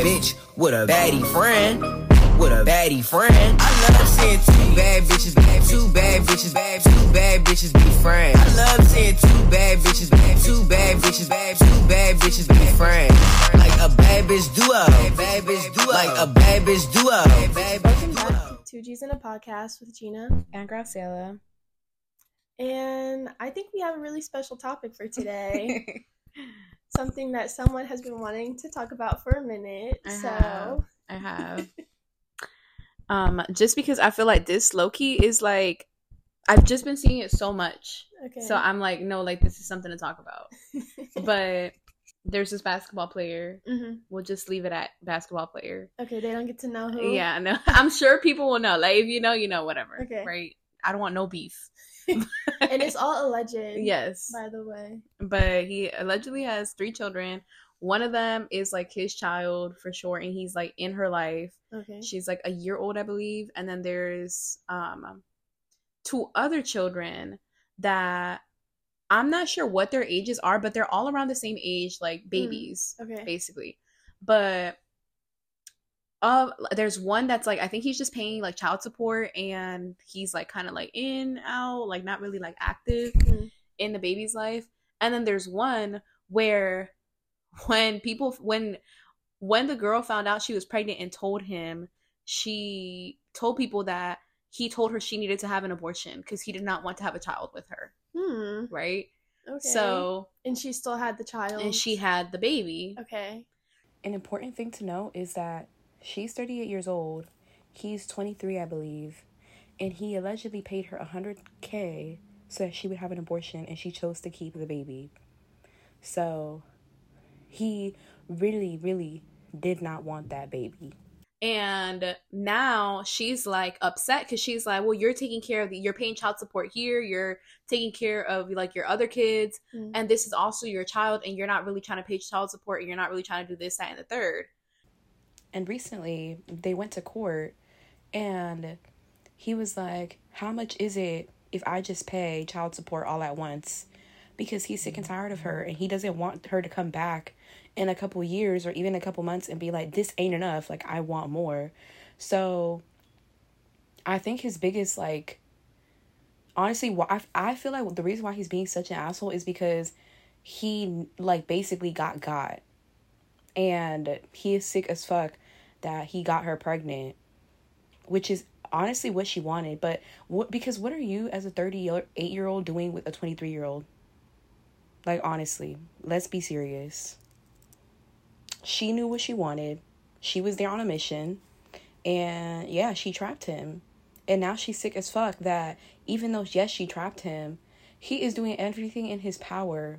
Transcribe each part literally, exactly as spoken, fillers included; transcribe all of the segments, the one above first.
bitch with a baddie friend. With a baddie friend. I love seeing two bad bitches, bad, two bad bitches, bad, two bad bitches be friends. I love seeing two bad bitches, bad, two bad bitches, bad, two bad bitches be friends. Like a bad bitch duo, bad bitch duo, like a bad bitch duo. Welcome back to Two G's in a Podcast with Gina and Graciela. And I think we have a really special topic for today. Something that someone has been wanting to talk about for a minute. I so have. I have. um, just because I feel like this low-key is like, I've just been seeing it so much. Okay. So I'm like, no, like this is something to talk about. But there's this basketball player. Mm-hmm. We'll just leave it at basketball player. Okay, they don't get to know who. Yeah, no. I'm sure people will know. Like if you know, you know, whatever. Okay. Right? I don't want no beef. And it's all alleged. Yes. By the way. But he allegedly has three children. One of them is like his child for sure, and he's like in her life. Okay. She's like a year old, I believe. And then there's um two other children that I'm not sure what their ages are, but they're all around the same age, like babies, mm, okay. basically. But uh, there's one that's like, I think he's just paying like child support, and he's like kind of like in, out, like not really like active mm. in the baby's life. And then there's one where when people, when, when the girl found out she was pregnant and told him, she told people that he told her she needed to have an abortion because he did not want to have a child with her. Hmm. Right? Okay. So. And she still had the child. And she had the baby. Okay. An important thing to know is that she's thirty-eight years old. He's twenty-three, I believe. And he allegedly paid her one hundred thousand dollars so that she would have an abortion, and she chose to keep the baby. So he really, really did not want that baby. And now she's like upset because she's like, well, you're taking care of the, you're paying child support here, you're taking care of like your other kids, mm. and this is also your child, and you're not really trying to pay child support, and you're not really trying to do this, that, and the third. And recently they went to court, and he was like, how much is it if I just pay child support all at once? Because he's sick and tired of her, and he doesn't want her to come back in a couple years or even a couple months and be like, this ain't enough, like I want more. So I think his biggest, like, honestly, I, I feel like the reason why he's being such an asshole is because he like basically got got, and he is sick as fuck that he got her pregnant, which is honestly what she wanted. But what, because what are you as a thirty-eight year old doing with a twenty-three year old? Like, honestly, let's be serious. She knew what she wanted. She was there on a mission. And yeah, she trapped him. And now she's sick as fuck that even though, yes, she trapped him, he is doing everything in his power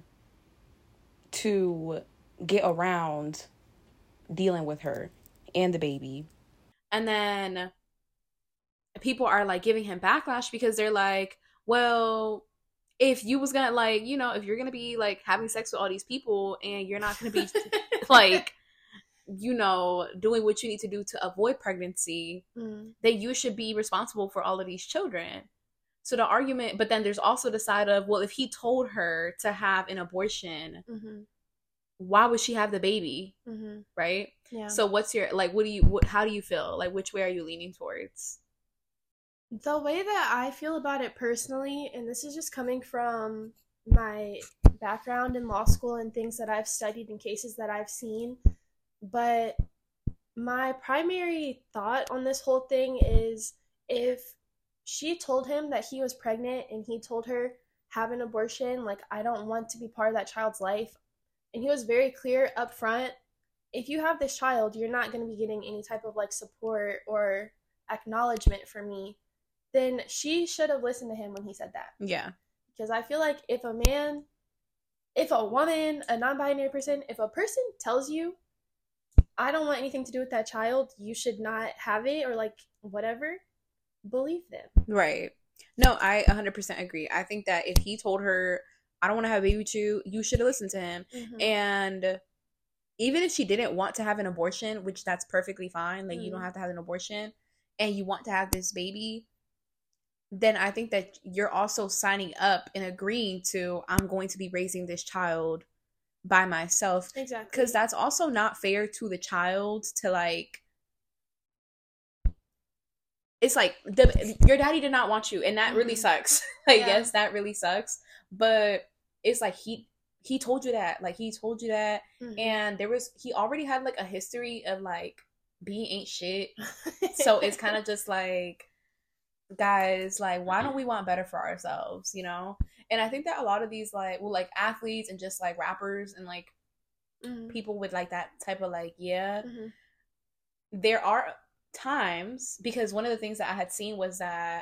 to get around dealing with her and the baby. And then people are like giving him backlash because they're like, well, if you was gonna like, you know, if you're gonna be like having sex with all these people and you're not gonna be like, you know, doing what you need to do to avoid pregnancy, mm. then you should be responsible for all of these children. So the argument, but then there's also the side of, well, if he told her to have an abortion, mm-hmm. why would she have the baby? Mm-hmm. Right? Yeah. So what's your, like, what do you, what, how do you feel? Like, which way are you leaning towards? The way that I feel about it personally, and this is just coming from my background in law school and things that I've studied and cases that I've seen, but my primary thought on this whole thing is if she told him that he was pregnant and he told her have an abortion, like, I don't want to be part of that child's life, and he was very clear up front, if you have this child, you're not going to be getting any type of like support or acknowledgement from me, then she should have listened to him when he said that. Yeah. Because I feel like if a man, if a woman, a non-binary person, if a person tells you, I don't want anything to do with that child, you should not have it, or like whatever, believe them. Right. No, I one hundred percent agree. I think that if he told her, I don't want to have a baby with you, you should have listened to him. Mm-hmm. And even if she didn't want to have an abortion, which that's perfectly fine, like mm-hmm. you don't have to have an abortion, and you want to have this baby, then I think that you're also signing up and agreeing to, I'm going to be raising this child by myself. Exactly. Because that's also not fair to the child to like, it's like the your daddy did not want you, and that really Mhm. sucks. Like, Yeah. yes, that really sucks. But it's like he he told you that. Like, he told you that. Mhm. And there was he already had like a history of like being ain't shit. So it's kind of just like, guys, like, why don't we want better for ourselves, you know? And I think that a lot of these like well like athletes and just like rappers and like Mhm. people with like that type of like yeah Mhm. there are times, because one of the things that I had seen was that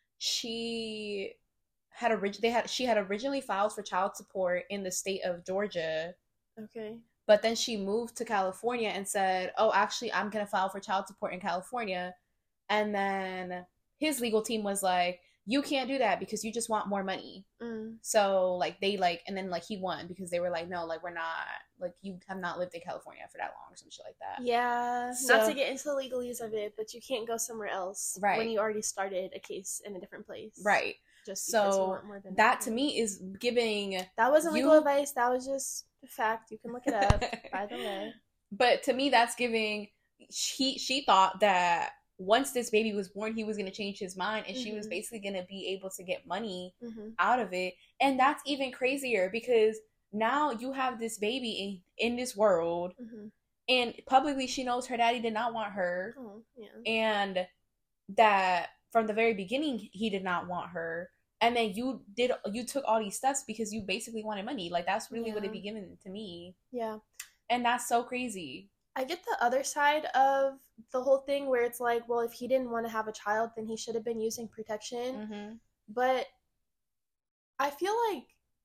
she had orig- they had she had originally filed for child support in the state of Georgia, Okay. but then she moved to California and said, "Oh, actually, I'm gonna file for child support in California." And then his legal team was like, "You can't do that because you just want more money." Mm. So like they like, and then like he won because they were like, "No, like we're not like you have not lived in California for that long or some shit like that." Yeah. So- Not to get into the legalese of it, but you can't go somewhere else Right. when you already started a case in a different place. Right. Just because you So want more than that to me is giving, That wasn't legal you- advice. That was just a fact. You can look it up. By the way. but to me that's giving. She she thought that once this baby was born, he was going to change his mind, and she was Mhm. basically going to be able to get money Mm-hmm. out of it. And that's even crazier because now you have this baby in, in this world, Mm-hmm. and publicly she knows her daddy did not want her, Oh, yeah. and that from the very beginning he did not want her. And then you did you took all these steps because you basically wanted money. Like, that's really what Yeah. it be given to me. Yeah. And that's so crazy. I get the other side of the whole thing where it's like, well, if he didn't want to have a child, then he should have been using protection. Mm-hmm. But I feel like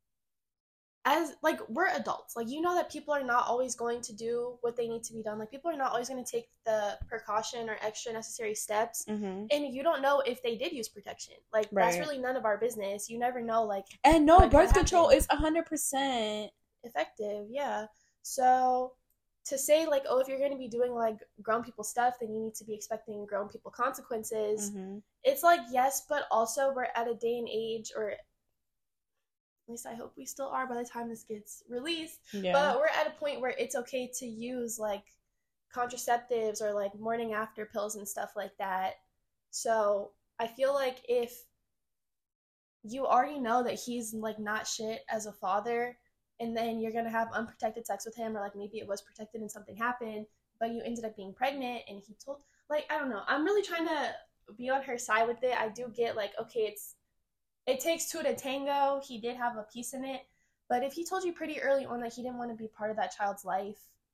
as like we're adults, like, you know that people are not always going to do what they need to be done. Like, people are not always going to take the precaution or extra necessary steps. Mm-hmm. And you don't know if they did use protection. Like, that's Right. really none of our business. You never know, like, And no, What could birth control happen? is one hundred percent. effective. Yeah. So to say, like, oh, if you're going to be doing, like, grown people stuff, then you need to be expecting grown people consequences. Mm-hmm. It's like, yes, but also we're at a day and age, or at least I hope we still are by the time this gets released. Yeah. But we're at a point where it's okay to use, like, contraceptives or, like, morning after pills and stuff like that. So I feel like if you already know that he's, like, not shit as a father, and then you're going to have unprotected sex with him, or, like, maybe it was protected and something happened, but you ended up being pregnant, and he told, like, I don't know. I'm really trying to be on her side with it. I do get, like, okay, it's it takes two to tango. He did have a piece in it. But if he told you pretty early on that he didn't want to be part of that child's life,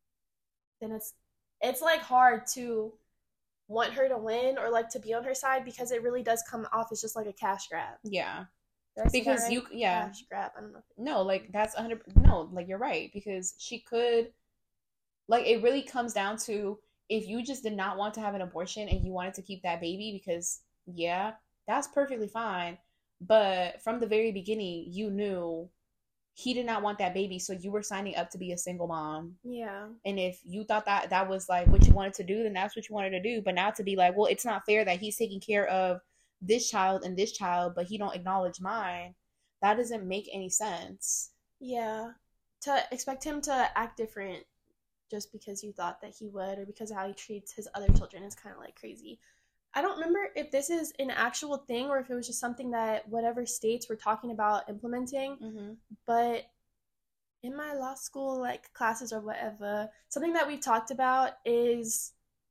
then it's it's like hard to want her to win or like to be on her side, because it really does come off as just like a cash grab. Yeah. Did I say that Because right? you, yeah. Cash grab. I don't know. No, like, that's one hundred percent. No, like, you're right. Because she could, like, it really comes down to, if you just did not want to have an abortion and you wanted to keep that baby because, yeah, that's perfectly fine. But from the very beginning, you knew he did not want that baby, so you were signing up to be a single mom. Yeah. And if you thought that that was like what you wanted to do, then that's what you wanted to do. But now to be like, well, it's not fair that he's taking care of this child and this child, but he don't acknowledge mine, that doesn't make any sense. Yeah. To expect him to act different just because you thought that he would, or because of how he treats his other children, is kind of like crazy. I don't remember if this is an actual thing or if it was just something that whatever states were talking about implementing, Mm-hmm. but in my law school, like, classes or whatever, something that we've talked about is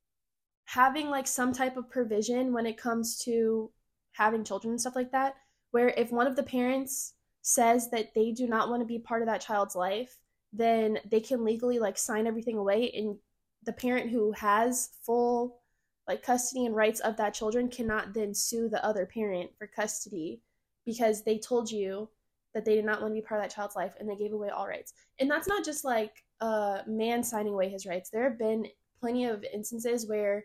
having, like, some type of provision when it comes to having children and stuff like that, where if one of the parents says that they do not want to be part of that child's life, then they can legally, like, sign everything away, and the parent who has full, like, custody and rights of that children cannot then sue the other parent for custody because they told you that they did not want to be part of that child's life and they gave away all rights. And that's not just like a man signing away his rights. There have been plenty of instances where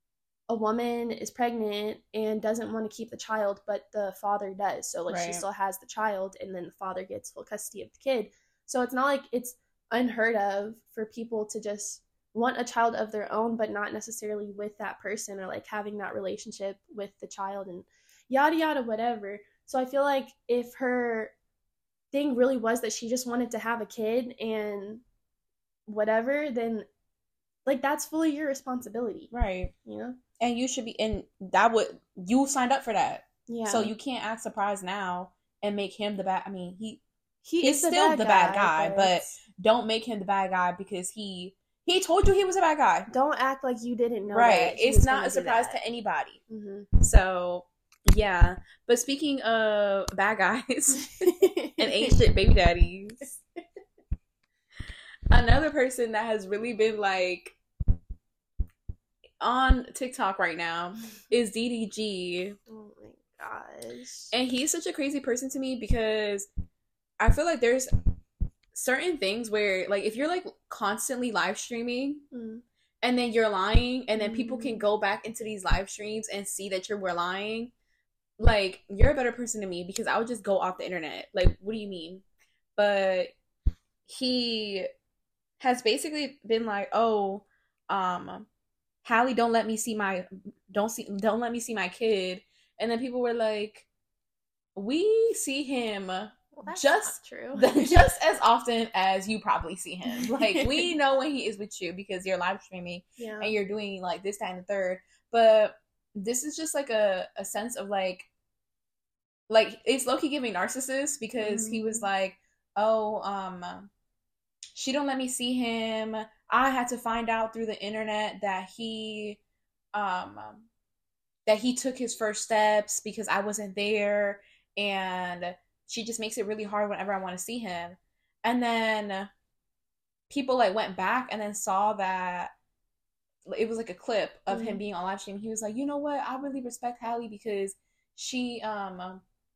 a woman is pregnant and doesn't want to keep the child, but the father does. So, like, she Right. still has the child, and then the father gets full custody of the kid. So it's not like it's unheard of for people to just want a child of their own, but not necessarily with that person, or like having that relationship with the child and yada yada whatever. So I feel like if her thing really was that she just wanted to have a kid and whatever, then like that's fully your responsibility, right? You know, and you should be, and that would, you signed up for that, yeah. So you can't act surprised now and make him the bad. I mean, he he he's is the still bad the guy, bad guy, but, but don't make him the bad guy because he he told you he was a bad guy. Don't act like you didn't know. Right, that he it's was not gonna a do surprise that. to anybody. Mm-hmm. So yeah, but speaking of bad guys and ain't shit baby daddies, another person that has really been like on TikTok right now is D D G. Oh my gosh. And he's such a crazy person to me because I feel like there's certain things where, like, if you're like constantly live streaming mm. and then you're lying and then mm. people can go back into these live streams and see that you were lying, like, you're a better person to me because I would just go off the internet. Like, what do you mean? But he has basically been like, oh, um, Hallie, don't let me see my don't see don't let me see my kid. And then people were like, we see him well, that's just true. just as often as you probably see him. Like, we know when he is with you because you're live streaming yeah. and you're doing like this, that, and the third. But this is just like a, a sense of like like it's low-key giving narcissist because mm-hmm. he was like, oh, um she don't let me see him. I had to find out through the internet that he um that he took his first steps because I wasn't there, and she just makes it really hard whenever I want to see him. And then people like went back and then saw that it was like a clip of mm-hmm. him being on live stream. He was like, you know what? I really respect Hallie because she um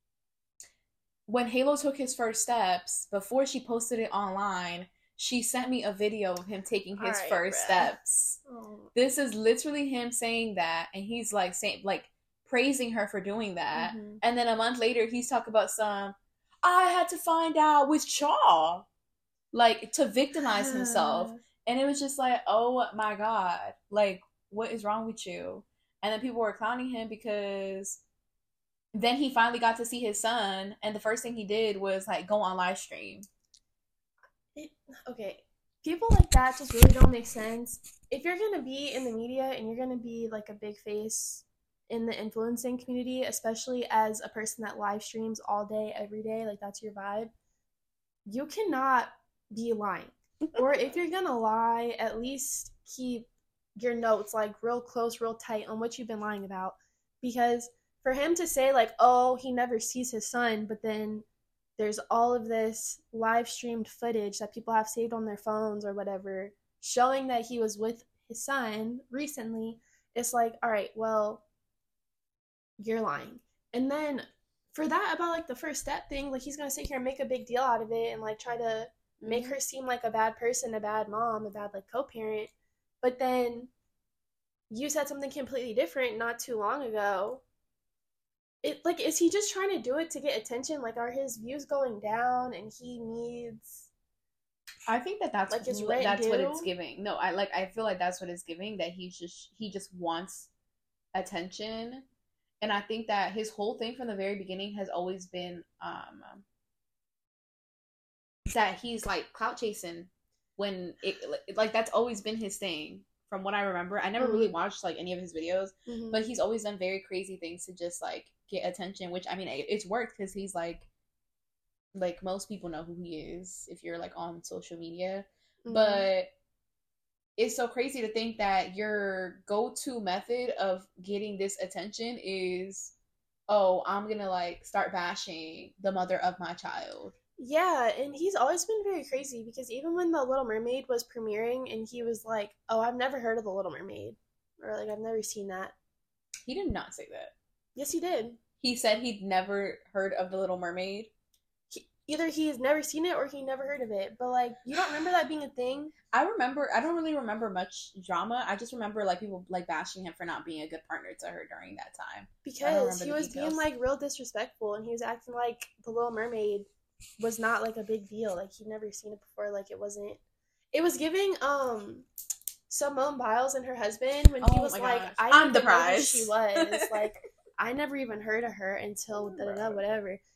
when Halo took his first steps, before she posted it online, she sent me a video of him taking his right, first bruh. steps. Oh. This is literally him saying that, and he's like saying, like, praising her for doing that. Mm-hmm. And then a month later, he's talking about some, I had to find out with Chaw, like, to victimize himself. And it was just like, oh my God, like, what is wrong with you? And then people were clowning him because then he finally got to see his son, and the first thing he did was like go on live stream. It, okay, people like that just really don't make sense. If you're gonna be in the media and you're gonna be like a big face in the influencing community, especially as a person that live streams all day, every day, like that's your vibe, you cannot be lying. Or if you're gonna lie, at least keep your notes like real close, real tight on what you've been lying about. Because for him to say like, oh, he never sees his son, but then there's all of this live streamed footage that people have saved on their phones or whatever, showing that he was with his son recently, it's like, all right, well, you're lying. And then for that, about like the first step thing, like he's gonna sit here and make a big deal out of it and like try to mm-hmm. make her seem like a bad person, a bad mom, a bad like co-parent. But then you said something completely different not too long ago. It, like, is he just trying to do it to get attention? Like, are his views going down and he needs... I think that that's, like, his what, that's due? what it's giving. No, I like. I feel like that's what it's giving, that he's just, he just wants attention. And I think that his whole thing from the very beginning has always been um, that he's, like, clout chasing when it, like, that's always been his thing. From what I remember, I never mm-hmm. really watched like any of his videos, mm-hmm. but he's always done very crazy things to just like get attention. Which I mean, it, it's worked because he's like, like most people know who he is if you're like on social media. Mm-hmm. But it's so crazy to think that your go-to method of getting this attention is, oh, I'm gonna like start bashing the mother of my child. Yeah, and he's always been very crazy because even when The Little Mermaid was premiering and he was like, oh, I've never heard of The Little Mermaid, or like, I've never seen that. He did not say that. Yes, he did. He said he'd never heard of The Little Mermaid. He, either he's never seen it or he never heard of it, but like, you don't remember that being a thing? I remember, I don't really remember much drama. I just remember like people like bashing him for not being a good partner to her during that time. Because he was details. being like real disrespectful and he was acting like The Little Mermaid was not like a big deal. Like he'd never seen it before. Like it wasn't. It was giving um Simone Biles and her husband when oh he was like, gosh. I I'm didn't the know prize. who she was. Like I never even heard of her until da da da whatever.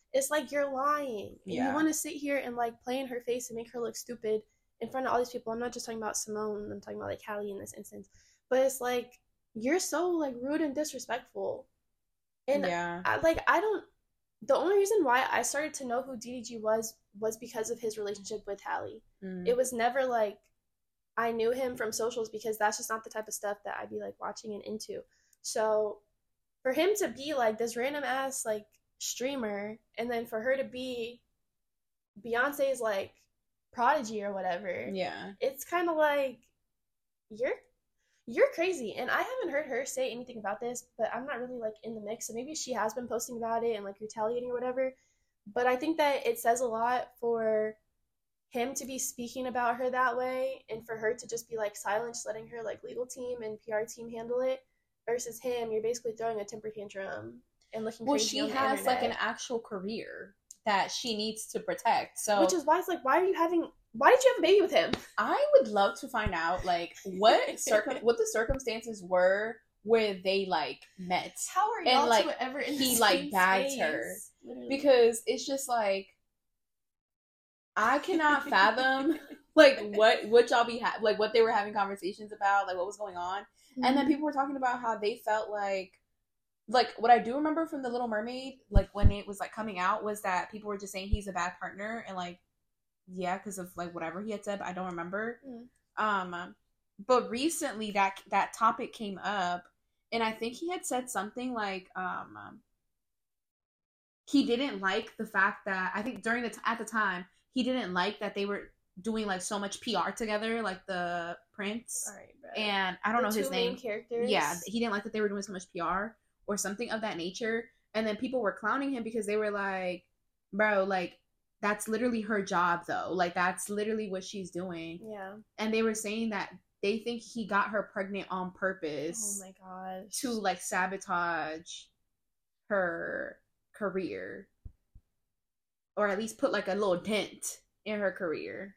it's like you're lying. And Yeah. you want to sit here and like play in her face and make her look stupid in front of all these people. I'm not just talking about Simone. I'm talking about like Callie in this instance. But it's like you're so like rude and disrespectful. And yeah. I, like I don't. The only reason why I started to know who D D G was was because of his relationship with Hallie. Mm. It was never like I knew him from socials, because that's just not the type of stuff that I'd be like watching and into. So for him to be like this random ass like streamer, and then for her to be Beyonce's like prodigy or whatever, Yeah. it's kind of like you're you're crazy. And I haven't heard her say anything about this, but I'm not really like in the mix, so maybe she has been posting about it and like retaliating or whatever. But I think that it says a lot for him to be speaking about her that way, and for her to just be like silent, just letting her like legal team and P R team handle it, versus him, you're basically throwing a temper tantrum and looking Well, crazy she on the has like an internet. actual career that she needs to protect. So Which is why it's like, why are you having why did you have a baby with him? I would love to find out like what circum what the circumstances were where they like met. How are And, y'all like, two ever in he, the like, same bagged space? her. Literally. Because it's just like I cannot fathom like what what y'all be ha- like what they were having conversations about, like what was going on. And then people were talking about how they felt like like what I do remember from The Little Mermaid, like when it was like coming out, was that people were just saying he's a bad partner, and like yeah, because of like whatever he had said, but I don't remember. Mm. Um, but recently that that topic came up, and I think he had said something like um he didn't like the fact that I think during the t- at the time he didn't like that they were doing like so much P R together, like the Prince All right, bro. and I don't The know his two main name. characters. Yeah, he didn't like that they were doing so much P R or something of that nature. And then people were clowning him because they were like, bro, like, that's literally her job, though. Like, that's literally what she's doing. Yeah. And they were saying that they think he got her pregnant on purpose Oh my gosh. to, like, sabotage her career. Or at least put, like, a little dent in her career.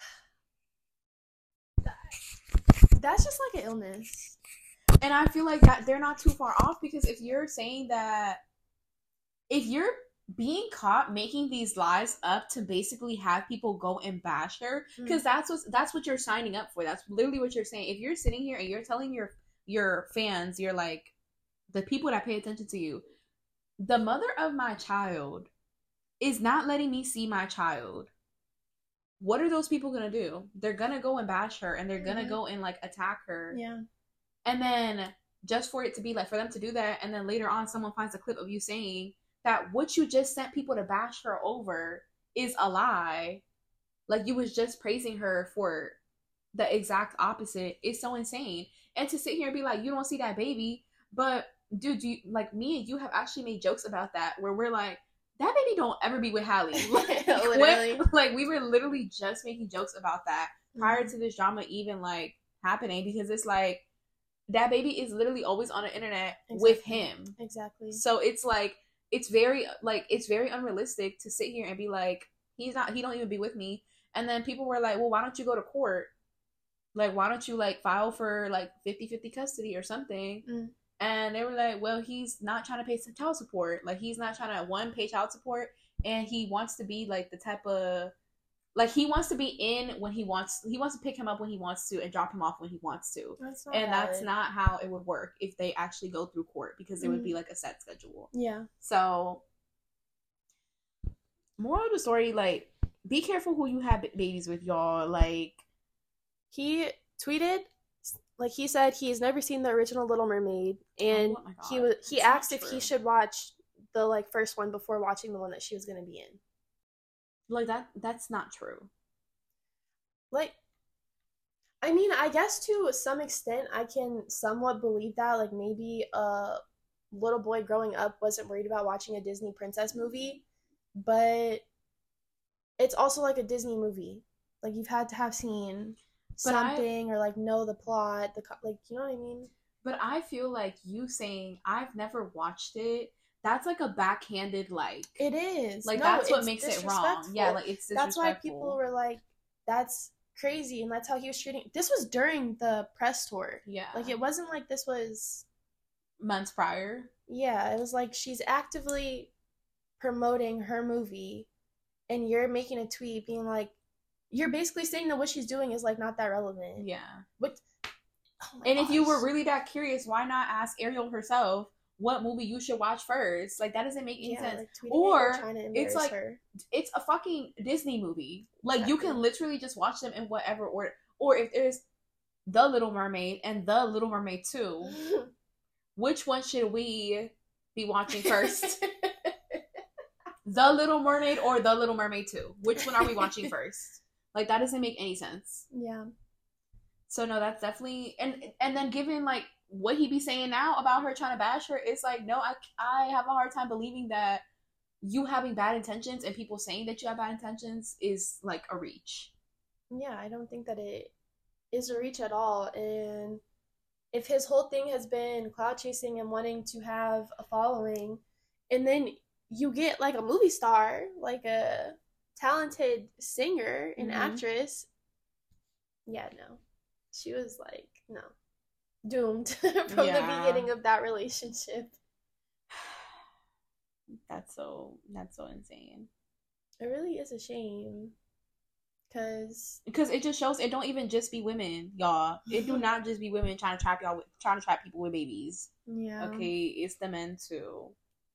That's just like an illness. And I feel like that they're not too far off, because if you're saying that, if you're being caught making these lies up to basically have people go and bash her, because that's what that's what you're signing up for. That's literally what you're saying. If you're sitting here and you're telling your your fans, you're like, the people that pay attention to you, the mother of my child is not letting me see my child. What are those people gonna do? They're gonna go and bash her, and they're gonna Mhm. go and like attack her. Yeah. And then just for it to be like, for them to do that, and then later on someone finds a clip of you saying that what you just sent people to bash her over is a lie. Like, you was just praising her for the exact opposite. Is so insane. And to sit here and be like, you don't see that baby, but dude, you like me and you have actually made jokes about that, where we're like, that baby don't ever be with Hallie. Like, Literally. when- like, we were literally just making jokes about that prior Mhm. to this drama even like happening, because it's like, that baby is literally always on the internet with Exactly. him. Exactly. So it's like, it's very like it's very unrealistic to sit here and be like, he's not he don't even be with me. And then people were like, well, why don't you go to court? Like, why don't you like file for like fifty-fifty custody or something? Mm. And they were like, well, he's not trying to pay some child support. Like, he's not trying to one pay child support, and he wants to be like the type of like he wants to be in when he wants he wants to pick him up when he wants to and drop him off when he wants to. That's not And that's valid. not how it would work if they actually go through court, because there would Mhm. be like a set schedule. Yeah. So, moral of the story, like, be careful who you have b- babies with, y'all. Like, He tweeted, like he said, he's never seen the original Little Mermaid, and Oh my God, he was he that's not asked if true. he should watch the like first one before watching the one that she was gonna be in. like that that's not true. Like, I mean, I guess to some extent I can somewhat believe that. Like, maybe a little boy growing up wasn't worried about watching a Disney princess movie, but it's also like a Disney movie. Like, you've had to have seen But I- something or like know the plot, the co- like, you know what I mean? But I feel like you saying I've never watched it, that's like a backhanded like It is. like No, that's what it's makes it wrong. Yeah, disrespectful. like it's That's why disrespectful. people were like, "That's crazy," and that's how he was treating. This was during the press tour. yeah, Like, it wasn't like this was. months prior. Yeah, it was like she's actively promoting her movie, and you're making a tweet being like, you're basically saying that what she's doing is like not that relevant. Yeah. What? Oh my and if you gosh. were really that curious, why not ask Ariel herself what movie you should watch first? Like, that doesn't make any Yeah, sense. like, tweeting it Or and trying to it's embarrass like her. it's a fucking Disney movie. Like, you Exactly. can literally just watch them in whatever order. Or if there's The Little Mermaid and The Little Mermaid two, which one should we be watching first? The Little Mermaid or The Little Mermaid two? Which one are we watching first? Like, that doesn't make any sense. Yeah. So no, that's definitely, and and then given like what he be saying now about her trying to bash her, it's like, no, I I have a hard time believing that you having bad intentions and people saying that you have bad intentions is like a reach. Yeah, I don't think that it is a reach at all. And if his whole thing has been cloud chasing and wanting to have a following, and then you get like a movie star, like a talented singer and Mhm. actress, yeah, no. She was like, no. Doomed from Yeah. the beginning of that relationship. That's so that's so insane. It really is a shame. Cause Because it just shows it don't even just be women, y'all. It do not just be women trying to trap y'all with, trying to trap people with babies. yeah. Okay, it's the men too.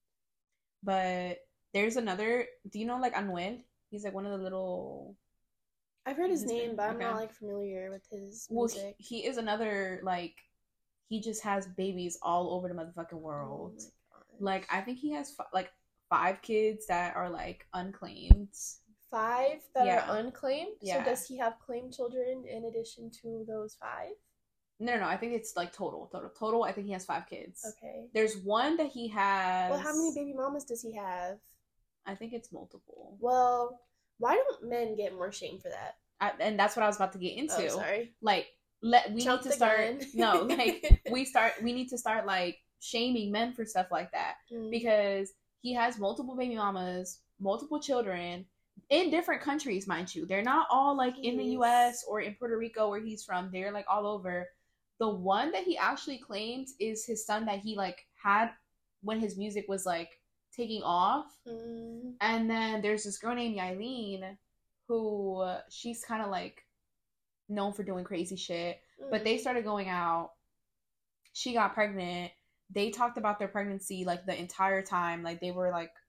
But there's another. Do you know like Anuel? He's like one of the little. I've heard his his name, name, but I'm okay. not like familiar with his Well, music. he, he is another like. He just has babies all over the motherfucking world. Oh my gosh. Like I think he has f- like five kids that are like unclaimed. Five that Yeah. are unclaimed. Yeah. So does he have claimed children in addition to those five? No, no, no. I think it's like total, total, total. I think he has five kids. Okay. There's one that he has. Well, how many baby mamas does he have? I think it's multiple. Well, why don't men get more shame for that? I, and that's what I was about to get into. Oh, sorry. Like, let we Jump need the to start. gun. No, like we start. We need to start like shaming men for stuff like that Mm. because he has multiple baby mamas, multiple children in different countries, mind you. They're not all like in the Jeez. U S or in Puerto Rico where he's from. They're like all over. The one that he actually claimed is his son that he like had when his music was like taking off. Mm. And then there's this girl named Yailin who uh, she's kind of like known for doing crazy shit. But Mm. they started going out. She got pregnant. They talked about their pregnancy like the entire time. Like they were like,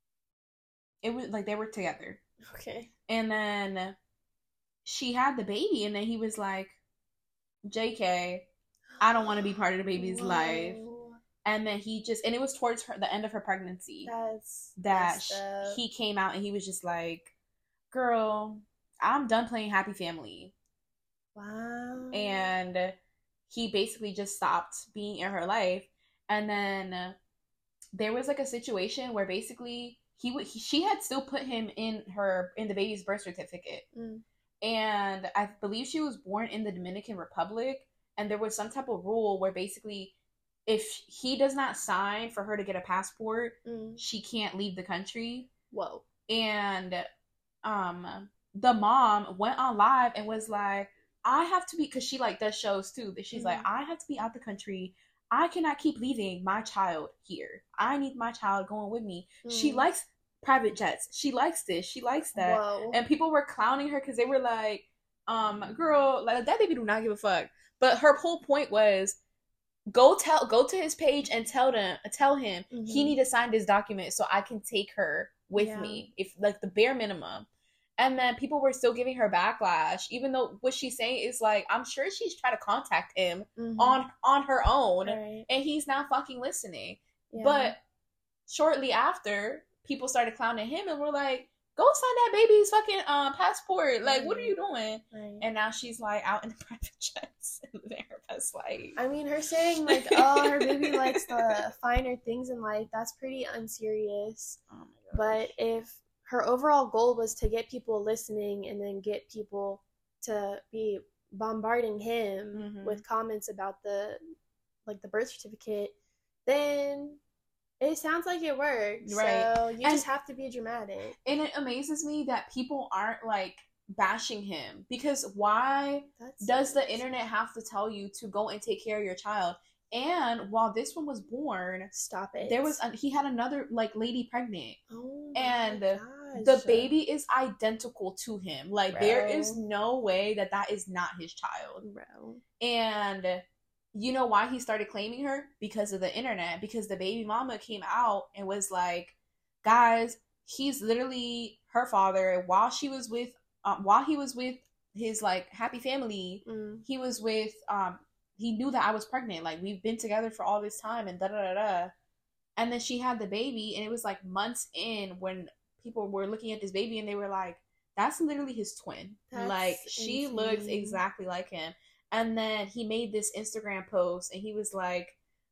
it was like they were together. Okay. And then she had the baby, and then he was like, J K, I don't want to be part of the baby's life. Whoa. And then he just, and it was towards her, the end of her pregnancy That's that messed sh- up. he came out and he was just like, girl, I'm done playing Happy Family. Wow. And he basically just stopped being in her life. And then there was like a situation where basically he would he, she had still put him in her in the baby's birth certificate. Mm. And I believe she was born in the Dominican Republic, and there was some type of rule where basically if he does not sign for her to get a passport, Mm. she can't leave the country. Whoa. And um the mom went on live and was like, I have to be, because she like does shows too, that she's Mhm. like, I have to be out the country. I cannot keep leaving my child here. I need my child going with me. She Mm. likes private jets. She likes this. She likes that. Whoa. And people were clowning her because they were like, um, girl, like that baby do not give a fuck. But her whole point was, go tell, go to his page and tell them, tell him he Mhm. need to sign this document so I can take her with Yeah. me, if like the bare minimum. And then people were still giving her backlash, even though what she's saying is like, I'm sure she's trying to contact him Mhm. on on her own, Right. and he's not fucking listening. Yeah. But shortly after, people started clowning him and were like, go sign that baby's fucking um passport. Like, what are you doing? Right. And now she's like out in the private jets and living her best life. I mean, her saying like, "Oh, her baby likes the finer things in life." That's pretty unserious. Oh my god. But if her overall goal was to get people listening and then get people to be bombarding him Mhm. with comments about the like the birth certificate, then it sounds like it worked. Right. So you And- just have to be dramatic. And it amazes me that people aren't like bashing him, because why That's does the internet have to tell you to go and take care of your child? And while this one was born, Stop it. there was, a, he had another, like, lady pregnant. Oh and my the gosh. baby is identical to him. Like, Bro. there is no way that that is not his child. Bro. And you know why he started claiming her? Because of the internet. Because the baby mama came out and was like, guys, he's literally her father. While she was with, um, while he was with his, like, happy family, Mm. he was with, um, he knew that I was pregnant. Like, we've been together for all this time and da da da da. And then she had the baby, and it was like months in when people were looking at this baby and they were like, that's literally his twin. That's like, she insane. looks exactly like him. And then he made this Instagram post and he was like,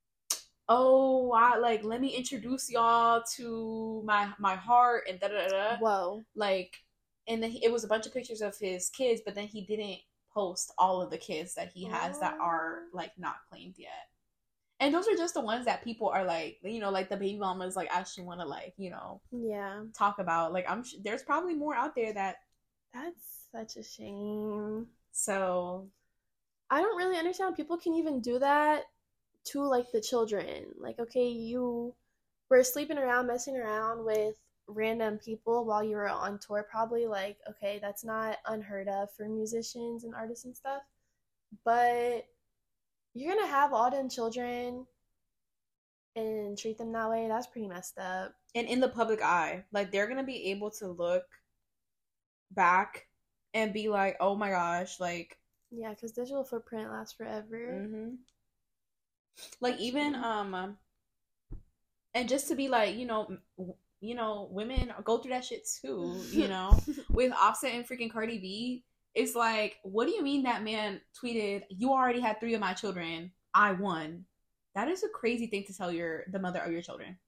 oh, I, like, let me introduce y'all to my my heart and da da da. Whoa. Like, and then he, it was a bunch of pictures of his kids, but then he didn't post all of the kids that he has that are, like, not claimed yet. And those are just the ones that people are like, you know, like the baby mamas like actually want to, like, you know, Yeah. talk about. Like, I'm sh- there's probably more out there that. That's such a shame. So I don't really understand. People can even do that to, like, the children. Like, okay, you were sleeping around, messing around with random people while you were on tour, probably. Like, okay, that's not unheard of for musicians and artists and stuff. But you're gonna have all them children and treat them that way. That's pretty messed up. and in the public eye, like, they're gonna be able to look back and be like, oh my gosh, like, Yeah, because digital footprint lasts forever. mm-hmm. like That's even true. um, and just to be like, you know, m- you know, women go through that shit too, you know, with Offset and freaking Cardi B. It's like, what do you mean that man tweeted, you already had three of my children, I won? That is a crazy thing to tell your the mother of your children.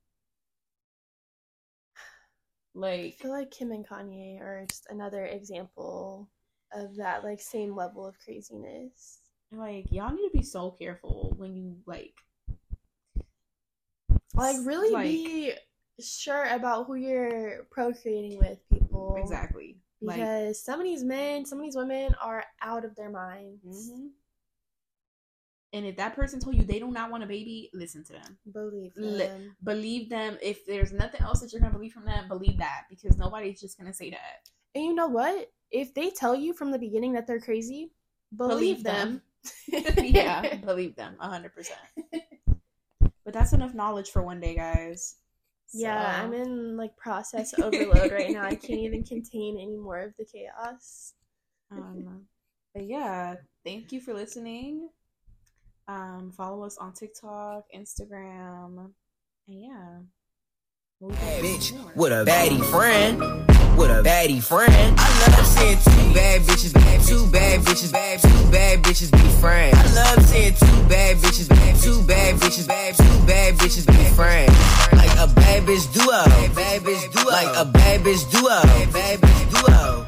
I Like, feel like Kim and Kanye are just another example of that, like, same level of craziness. like y'all need to be so careful when you, like, Like, really like, be sure about who you're procreating with, people. exactly. Like, Because some of these men, some of these women are out of their minds. mhm. And if that person told you they do not want a baby, listen to them. Believe Li- them. Believe them. If there's nothing else that you're gonna believe from them, believe that, because nobody's just gonna say that. And you know what? If they tell you from the beginning that they're crazy, believe, Believe them. Yeah, believe them a hundred percent. But that's enough knowledge for one day, guys. Yeah, So- I'm in, like, process overload right now. I can't even contain any more of the chaos. Um, but yeah, thank you for listening. Um, follow us on TikTok, Instagram, and yeah. We'll be back Bitch more. with a baddie friend. With a baddie friend. I love seeing two bad bitches, bad, two bad bitches, bad, two bad bitches be friends. I love seeing two bad bitches, bad, two bad bitches, bad, two bad bitches be friends. Like a bad bitch duo, bad bitch duo, like a bad bitch duo, bad bitch duo.